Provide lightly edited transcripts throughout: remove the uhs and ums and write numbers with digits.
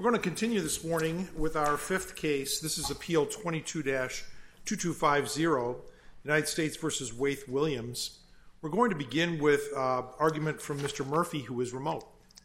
We're going to continue this morning with our fifth case. This is Appeal 22-2250, United States v. Waith Williams. We're going to begin with argument from Mr. Murphy, who is remote.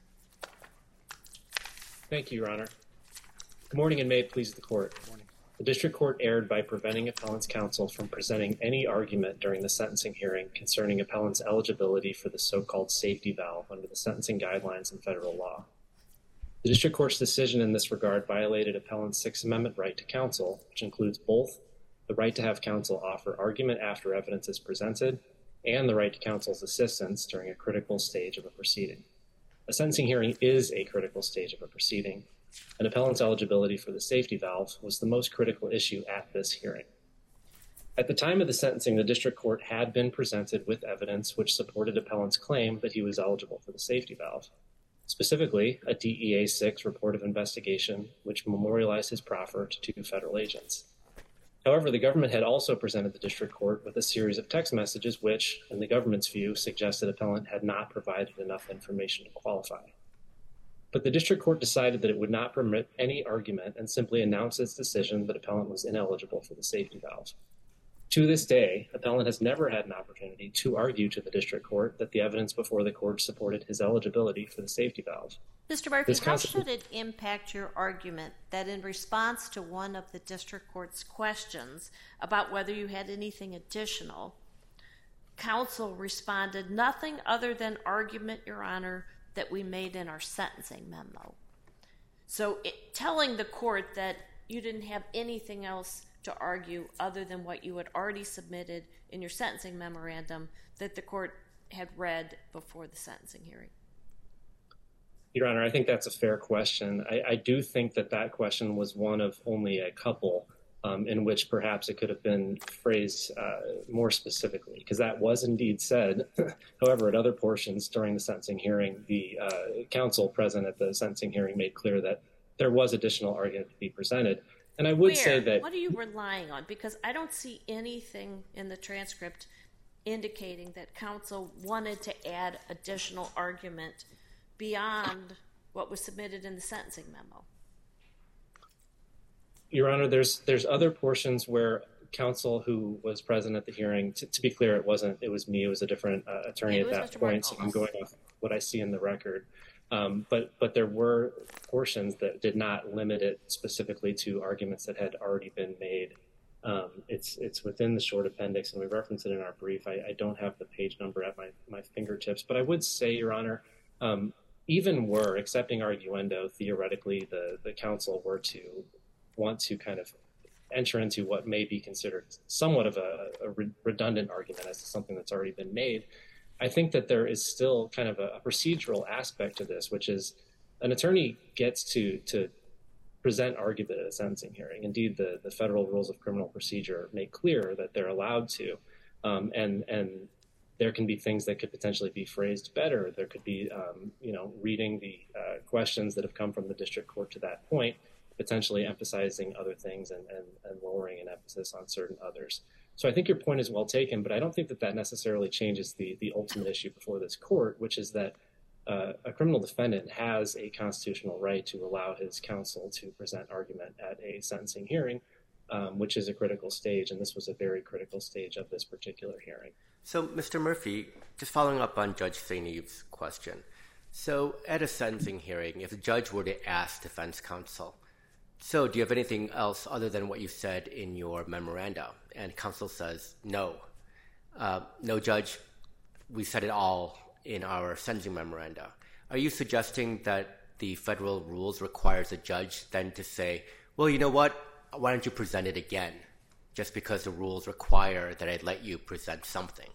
Thank you, Your Honor. Good morning, and may it please the Court. Good morning. The District Court erred by preventing Appellant's counsel from presenting any argument during the sentencing hearing concerning Appellant's eligibility for the so-called safety valve under the sentencing guidelines and federal law. The District Court's decision in this regard violated Appellant's Sixth Amendment right to counsel, which includes both the right to have counsel offer argument after evidence is presented and the right to counsel's assistance during a critical stage of a proceeding. A sentencing hearing is a critical stage of a proceeding, and Appellant's eligibility for the safety valve was the most critical issue at this hearing. At the time of the sentencing, the District Court had been presented with evidence which supported Appellant's claim that he was eligible for the safety valve. Specifically, a DEA-6 report of investigation which memorialized his proffer to two federal agents. However, the government had also presented the District Court with a series of text messages which, in the government's view, suggested Appellant had not provided enough information to qualify. But the District Court decided that it would not permit any argument and simply announced its decision that Appellant was ineligible for the safety valve. To this day, Appellant has never had an opportunity to argue to the District Court that the evidence before the court supported his eligibility for the safety valve. Mr. Murphy, how should it impact your argument that in response to one of the District Court's questions about whether you had anything additional, counsel responded, "Nothing other than argument, Your Honor, that we made in our sentencing memo." So telling the court that you didn't have anything else to argue other than what you had already submitted in your sentencing memorandum that the court had read before the sentencing hearing? Your Honor, I think that's a fair question. I do think that question was one of only a couple in which perhaps it could have been phrased more specifically, because that was indeed said. However, at other portions during the sentencing hearing, the counsel present at the sentencing hearing made clear that there was additional argument to be presented. And I would say that... What are you relying on? Because I don't see anything in the transcript indicating that counsel wanted to add additional argument beyond what was submitted in the sentencing memo. Your Honor, there's other portions where counsel who was present at the hearing, to be clear, it was me, it was a different attorney at that point, so I'm going off what I see in the record. But there were portions that did not limit it specifically to arguments that had already been made. It's within the short appendix, and we reference it in our brief. I don't have the page number at my fingertips, but I would say, Your Honor, even were accepting arguendo, theoretically, the counsel were to want to kind of enter into what may be considered somewhat of a redundant argument as to something that's already been made. I think that there is still kind of a procedural aspect to this, which is an attorney gets to present argument at a sentencing hearing. Indeed, the federal rules of criminal procedure make clear that they're allowed to, and there can be things that could potentially be phrased better. There could be, reading the questions that have come from the District Court to that point, potentially emphasizing other things and lowering an emphasis on certain others. So I think your point is well taken, but I don't think that necessarily changes the ultimate issue before this court, which is that a criminal defendant has a constitutional right to allow his counsel to present argument at a sentencing hearing, which is a critical stage, and this was a very critical stage of this particular hearing. So, Mr. Murphy, just following up on Judge St. Eve's question. So at a sentencing hearing, if the judge were to ask defense counsel, so do you have anything else other than what you said in your memoranda? And counsel says, no. No, Judge, we said it all in our sentencing memoranda. Are you suggesting that the federal rules requires a judge then to say, well, you know what, why don't you present it again? Just because the rules require that I let you present something.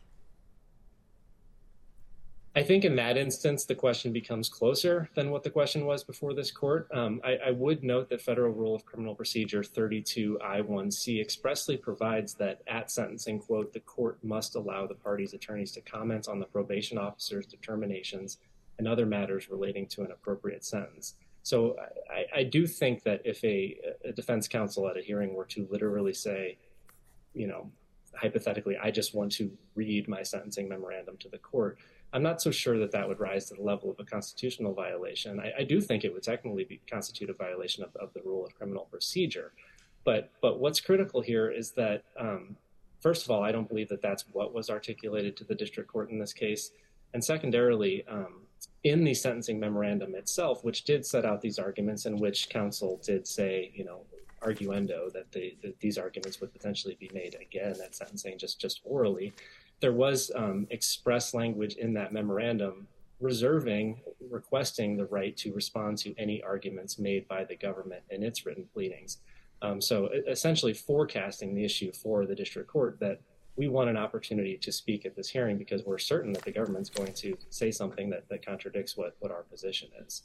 I think in that instance, the question becomes closer than what the question was before this court. I would note that Federal Rule of Criminal Procedure 32I1C expressly provides that at sentencing, quote, the court must allow the party's attorneys to comment on the probation officer's determinations and other matters relating to an appropriate sentence. So I do think that if a defense counsel at a hearing were to literally say, hypothetically, I just want to read my sentencing memorandum to the court, I'm not so sure that that would rise to the level of a constitutional violation. I do think it would technically constitute a violation of the rule of criminal procedure. But what's critical here is that, first of all, I don't believe that that's what was articulated to the district court in this case. And secondarily, in the sentencing memorandum itself, which did set out these arguments, in which counsel did say, arguendo, that these arguments would potentially be made again at sentencing, just orally, there was express language in that memorandum requesting the right to respond to any arguments made by the government in its written pleadings. So essentially forecasting the issue for the district court that we want an opportunity to speak at this hearing because we're certain that the government's going to say something that contradicts what our position is.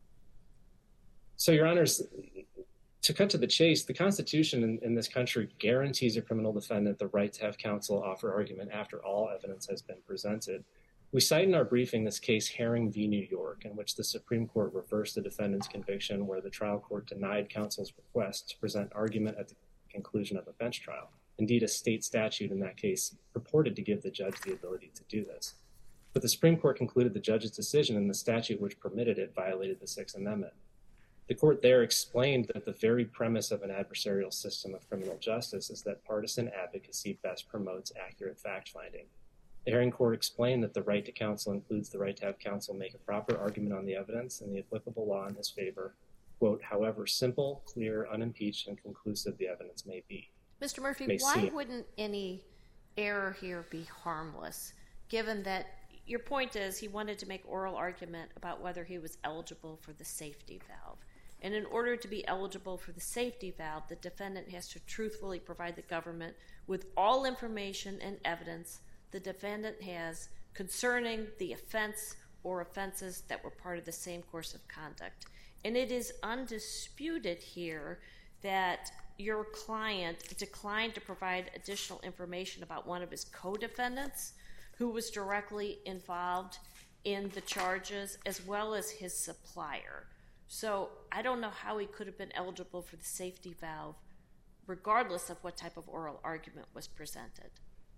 So, Your Honors, to cut to the chase, the Constitution in this country guarantees a criminal defendant the right to have counsel offer argument after all evidence has been presented. We cite in our briefing this case Herring v. New York, in which the Supreme Court reversed the defendant's conviction where the trial court denied counsel's request to present argument at the conclusion of a bench trial. Indeed, a state statute in that case purported to give the judge the ability to do this. But the Supreme Court concluded the judge's decision in the statute which permitted it violated the Sixth Amendment. The court there explained that the very premise of an adversarial system of criminal justice is that partisan advocacy best promotes accurate fact-finding. The Herring Court explained that the right to counsel includes the right to have counsel make a proper argument on the evidence and the applicable law in his favor, quote, however simple, clear, unimpeached, and conclusive the evidence may be. Mr. Murphy, why wouldn't any error here be harmless, given that your point is he wanted to make oral argument about whether he was eligible for the safety valve? And in order to be eligible for the safety valve, the defendant has to truthfully provide the government with all information and evidence the defendant has concerning the offense or offenses that were part of the same course of conduct. And it is undisputed here that your client declined to provide additional information about one of his co-defendants who was directly involved in the charges, as well as his supplier. So I don't know how he could have been eligible for the safety valve, regardless of what type of oral argument was presented.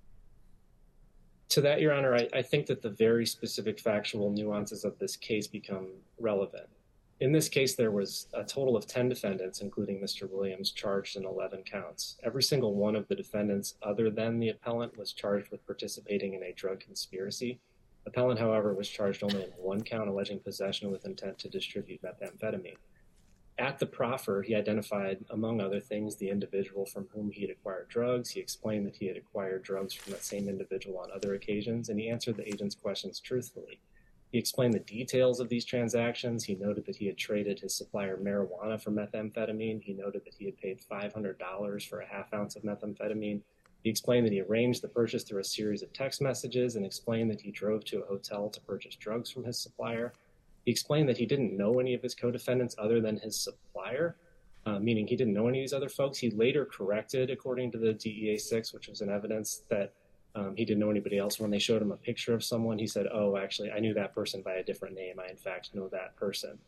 To that, Your Honor, I think that the very specific factual nuances of this case become relevant. In this case, there was a total of 10 defendants, including Mr. Williams, charged in 11 counts. Every single one of the defendants, other than the appellant, was charged with participating in a drug conspiracy. Appellant, however, was charged only in one count, alleging possession with intent to distribute methamphetamine. At the proffer, he identified, among other things, the individual from whom he had acquired drugs. He explained that he had acquired drugs from that same individual on other occasions, and he answered the agent's questions truthfully. He explained the details of these transactions. He noted that he had traded his supplier marijuana for methamphetamine. He noted that he had paid $500 for a half ounce of methamphetamine. He explained that he arranged the purchase through a series of text messages and explained that he drove to a hotel to purchase drugs from his supplier. He explained that he didn't know any of his co-defendants other than his supplier, meaning he didn't know any of these other folks. He later corrected, according to the DEA-6, which was in evidence, that he didn't know anybody else. When they showed him a picture of someone, he said, oh, actually, I knew that person by a different name. I, in fact, know that person.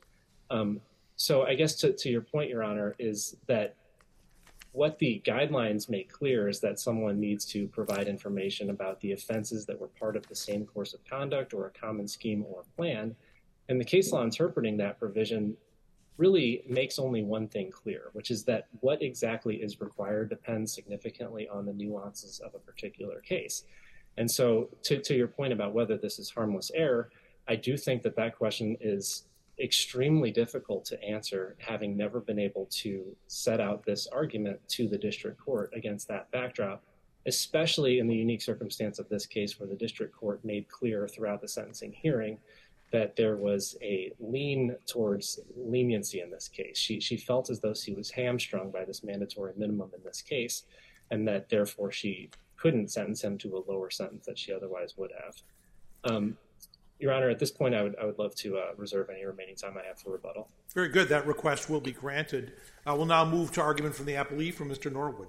So I guess to your point, Your Honor, is that what the guidelines make clear is that someone needs to provide information about the offenses that were part of the same course of conduct or a common scheme or plan. And the case law interpreting that provision really makes only one thing clear, which is that what exactly is required depends significantly on the nuances of a particular case. And so to your point about whether this is harmless error, I do think that that question is extremely difficult to answer, having never been able to set out this argument to the district court against that backdrop, especially in the unique circumstance of this case where the district court made clear throughout the sentencing hearing that there was a lean towards leniency in this case. She felt as though she was hamstrung by this mandatory minimum in this case, and that therefore she couldn't sentence him to a lower sentence that she otherwise would have. Your Honor, at this point, I would love to reserve any remaining time I have for rebuttal. Very good. That request will be granted. We'll now move to argument from the appellee from Mr. Norwood.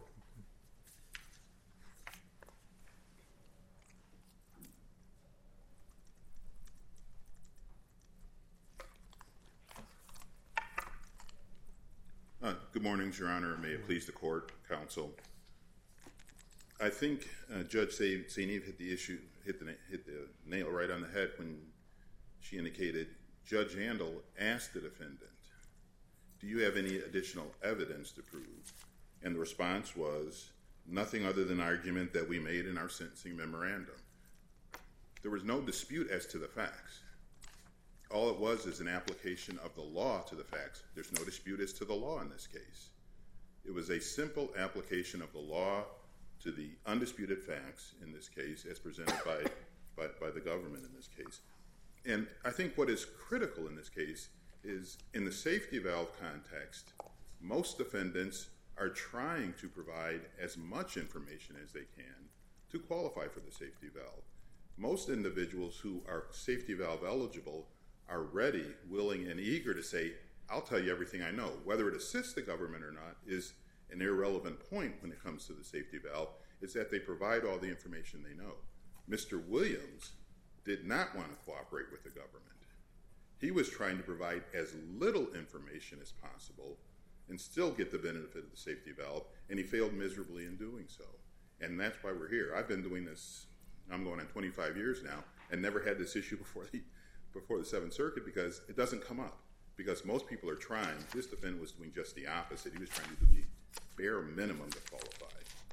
Good morning, Your Honor. May it please the court, counsel. I think Judge St. Eve hit the issue hit the nail right on the head when she indicated Judge Handel asked the defendant, do you have any additional evidence to prove? And the response was, nothing other than argument that we made in our sentencing memorandum. There was no dispute as to the facts. All it was is an application of the law to the facts. There's no dispute as to the law in this case. It was a simple application of the law to the undisputed facts in this case as presented by the government in this case. And I think what is critical in this case is in the safety valve context, most defendants are trying to provide as much information as they can to qualify for the safety valve. Most individuals who are safety valve eligible are ready, willing, and eager to say, I'll tell you everything I know. Whether it assists the government or not is an irrelevant point when it comes to the safety valve, is that they provide all the information they know. Mr. Williams did not want to cooperate with the government. He was trying to provide as little information as possible and still get the benefit of the safety valve, and he failed miserably in doing so. And that's why we're here. I've been doing this, I'm going on 25 years now, and never had this issue before the Seventh Circuit because it doesn't come up. Because most people are trying. This defendant was doing just the opposite. He was trying to do the bare minimum to qualify.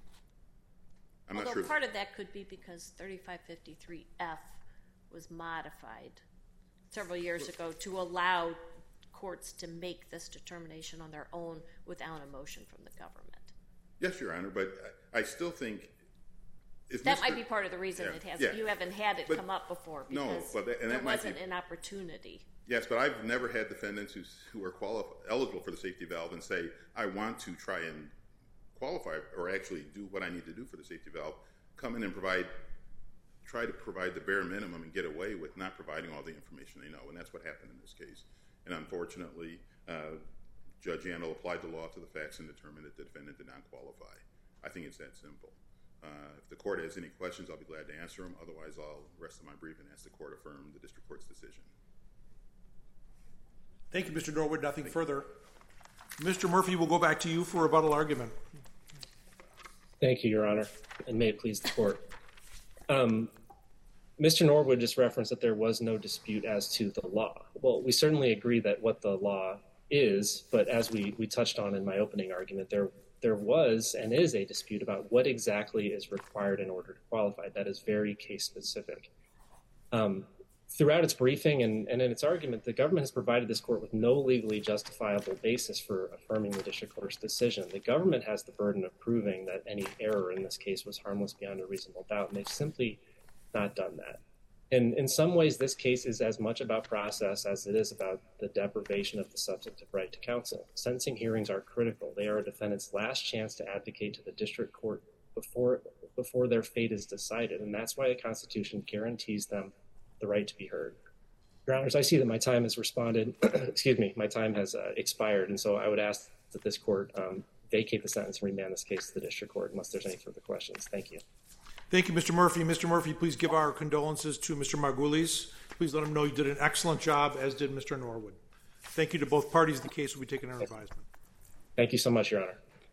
Although part of that could be because 3553F was modified several years ago to allow courts to make this determination on their own without a motion from the government. Yes, Your Honor, but I still think... That might be part of the reason it hasn't. You haven't had it come up before because there wasn't an opportunity. Yes, but I've never had defendants who are eligible for the safety valve and say, I want to try and qualify or actually do what I need to do for the safety valve, come in and try to provide the bare minimum and get away with not providing all the information they know. And that's what happened in this case. And unfortunately, Judge Handel applied the law to the facts and determined that the defendant did not qualify. I think it's that simple. If the court has any questions, I'll be glad to answer them. Otherwise, I'll rest of my brief and ask the court to affirm the district court's decision. Thank you, Mr. Norwood. Nothing further. Mr. Murphy, we'll go back to you for rebuttal argument. Thank you, Your Honor, and may it please the court. Mr. Norwood just referenced that there was no dispute as to the law. Well, we certainly agree that what the law is, but as we touched on in my opening argument, there was and is a dispute about what exactly is required in order to qualify. That is very case-specific. Throughout its briefing and in its argument, the government has provided this court with no legally justifiable basis for affirming the district court's decision. The government has the burden of proving that any error in this case was harmless beyond a reasonable doubt, and they've simply not done that. And in some ways, this case is as much about process as it is about the deprivation of the substantive right to counsel. Sentencing hearings are critical. They are a defendant's last chance to advocate to the district court before their fate is decided, and that's why the Constitution guarantees them the right to be heard. Your Honors, I see that my time has my time has expired, and so I would ask that this court vacate the sentence and remand this case to the district court unless there's any further questions. Thank you. Thank you, Mr. Murphy. Mr. Murphy, please give our condolences to Mr. Margulies. Please let him know you did an excellent job, as did Mr. Norwood. Thank you to both parties. The case will be taken under advisement. Thank you so much, Your Honor.